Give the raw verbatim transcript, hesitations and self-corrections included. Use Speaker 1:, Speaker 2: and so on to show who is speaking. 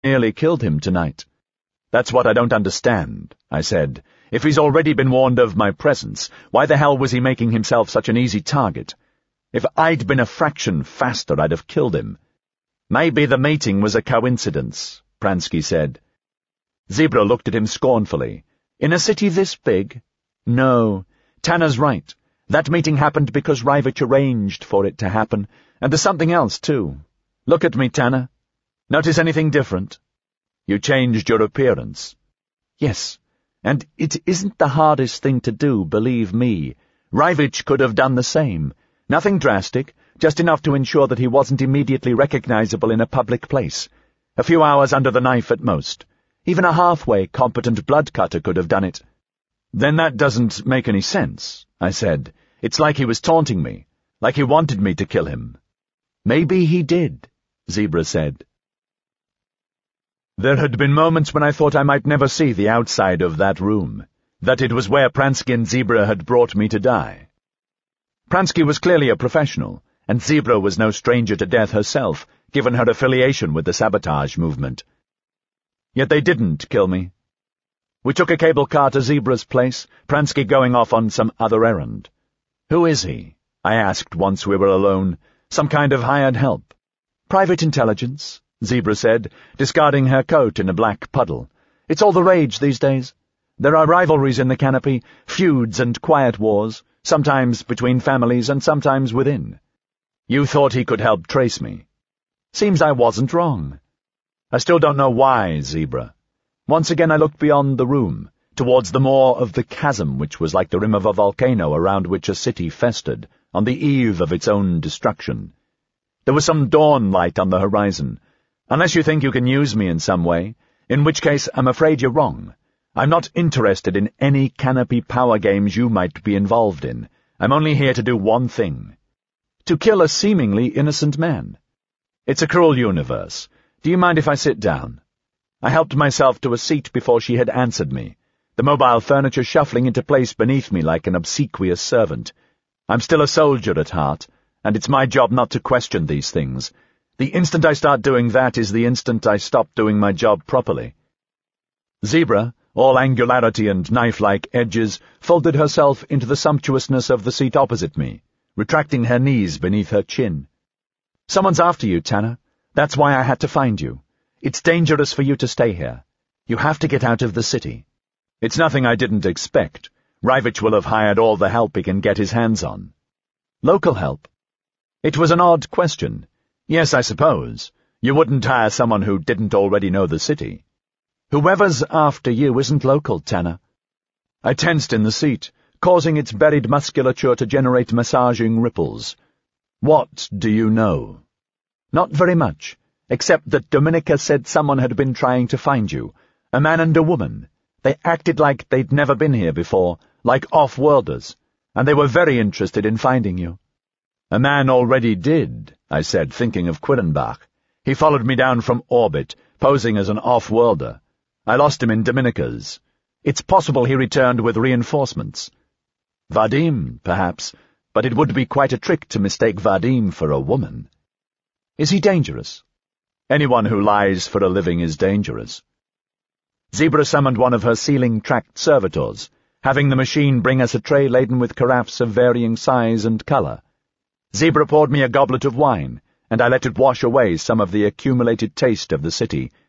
Speaker 1: nearly killed him tonight. That's what I don't understand, I said. If he's already been warned of my presence, why the hell was he making himself such an easy target? If I'd been a fraction faster, I'd have killed him. Maybe the meeting was a coincidence, Pransky said. Zebra looked at him scornfully. In a city this big? No, Tanner's right. That meeting happened because Rivich arranged for it to happen, and there's something else, too. Look at me, Tanner. Notice anything different? You changed your appearance. Yes, and it isn't the hardest thing to do, believe me. Rivich could have done the same. Nothing drastic, just enough to ensure that he wasn't immediately recognizable in a public place. A few hours under the knife at most. Even a halfway competent blood cutter could have done it. Then that doesn't make any sense, I said. It's like he was taunting me, like he wanted me to kill him. Maybe he did, Zebra said. There had been moments when I thought I might never see the outside of that room, that it was where Pransky and Zebra had brought me to die. Pransky was clearly a professional, and Zebra was no stranger to death herself, given her affiliation with the sabotage movement. Yet they didn't kill me. We took a cable car to Zebra's place, Pransky going off on some other errand. Who is he? I asked once we were alone. Some kind of hired help. Private intelligence, Zebra said, discarding her coat in a black puddle. It's all the rage these days. There are rivalries in the Canopy, feuds and quiet wars, sometimes between families and sometimes within. You thought he could help trace me. Seems I wasn't wrong. I still don't know why, Zebra. Once again I looked beyond the room, towards the maw of the chasm which was like the rim of a volcano around which a city festered, on the eve of its own destruction. There was some dawn light on the horizon. Unless you think you can use me in some way, in which case I'm afraid you're wrong. I'm not interested in any Canopy power games you might be involved in. I'm only here to do one thing. To kill a seemingly innocent man. It's a cruel universe. Do you mind if I sit down? I helped myself to a seat before she had answered me, the mobile furniture shuffling into place beneath me like an obsequious servant. I'm still a soldier at heart, and it's my job not to question these things. The instant I start doing that is the instant I stop doing my job properly. Zebra, all angularity and knife-like edges, folded herself into the sumptuousness of the seat opposite me, retracting her knees beneath her chin. Someone's after you, Tanner. That's why I had to find you. It's dangerous for you to stay here. You have to get out of the city. It's nothing I didn't expect. Rivich will have hired all the help he can get his hands on. Local help? It was an odd question. Yes, I suppose. You wouldn't hire someone who didn't already know the city. Whoever's after you isn't local, Tanner. I tensed in the seat, causing its buried musculature to generate massaging ripples. What do you know? Not very much, except that Dominica said someone had been trying to find you, a man and a woman. They acted like they'd never been here before, like off-worlders, and they were very interested in finding you. A man already did, I said, thinking of Quirenbach. He followed me down from orbit, posing as an off-worlder. I lost him in Dominica's. It's possible he returned with reinforcements. Vadim, perhaps, but it would be quite a trick to mistake Vadim for a woman. Is he dangerous? Anyone who lies for a living is dangerous. Zebra summoned one of her ceiling-tracked servitors, having the machine bring us a tray laden with carafes of varying size and color. Zebra poured me a goblet of wine, and I let it wash away some of the accumulated taste of the city,